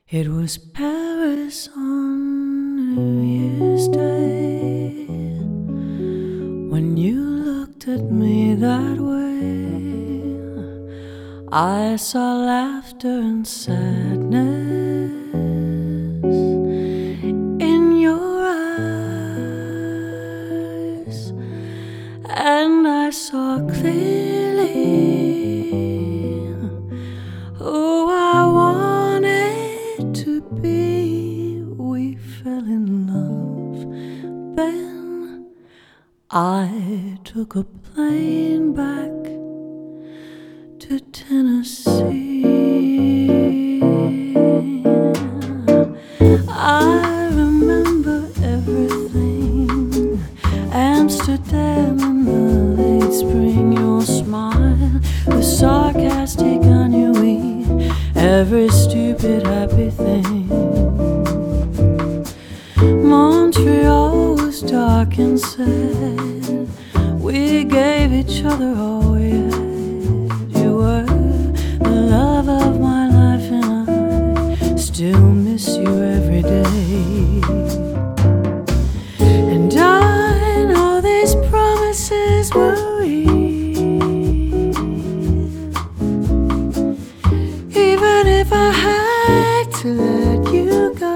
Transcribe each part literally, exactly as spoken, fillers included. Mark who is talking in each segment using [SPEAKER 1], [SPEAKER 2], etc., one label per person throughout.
[SPEAKER 1] It was Paris on New Year's Day when you looked at me that way. I saw laughter and sadness in your eyes, and I saw clearly who I wanted to be. We fell in love then. I took a plane back to Tennessee. I remember everything. Amsterdam in the late spring, your smile was sarcastic, ennui, every stupid happy thing. Montreal was dark and sad. We gave each other all we had. You were the love of my life, and I still miss you every day. And I know these promises were real, even if I had to let you go.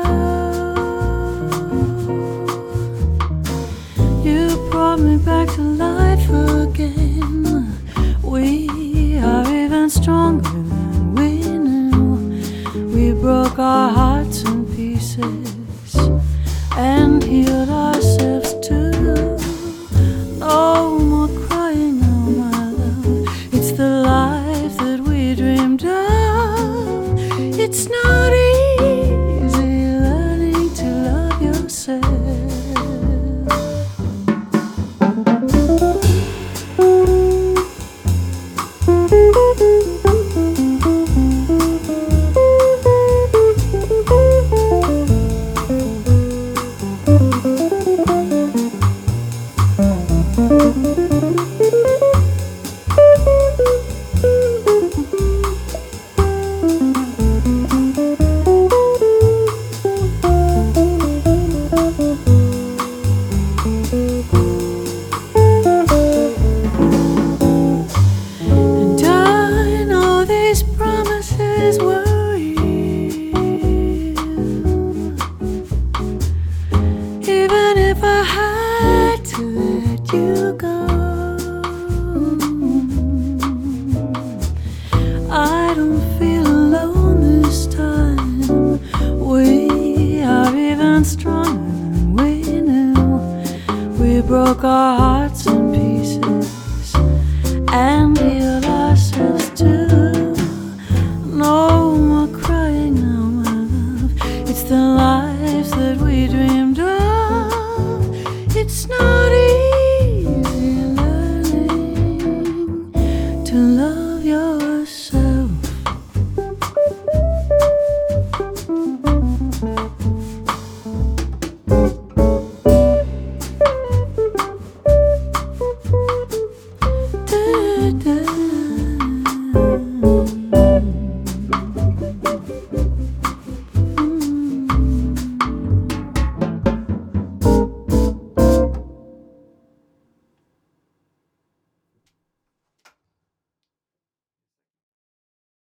[SPEAKER 1] You brought me back to life again. We are even stronger than we knew. We broke our hearts in pieces and healed ourselves.